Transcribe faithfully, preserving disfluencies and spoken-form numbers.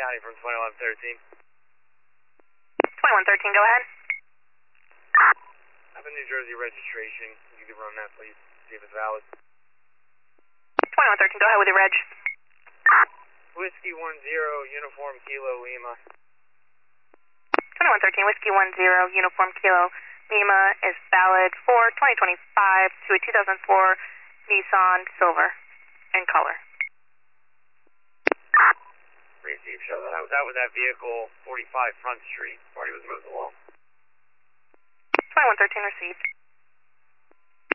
County from twenty-one thirteen. twenty-one thirteen, go ahead. I have a New Jersey registration. You can run that, please. See if it's valid. twenty-one thirteen, go ahead with your reg. Whiskey one zero, Uniform Kilo Lima. twenty-one thirteen, Whiskey one zero, Uniform Kilo Lima is valid for twenty twenty-five to a two thousand four Nissan Silver in color. Receive, show that I was out with that vehicle, forty-five Front Street. Party was moved along. twenty-one thirteen received.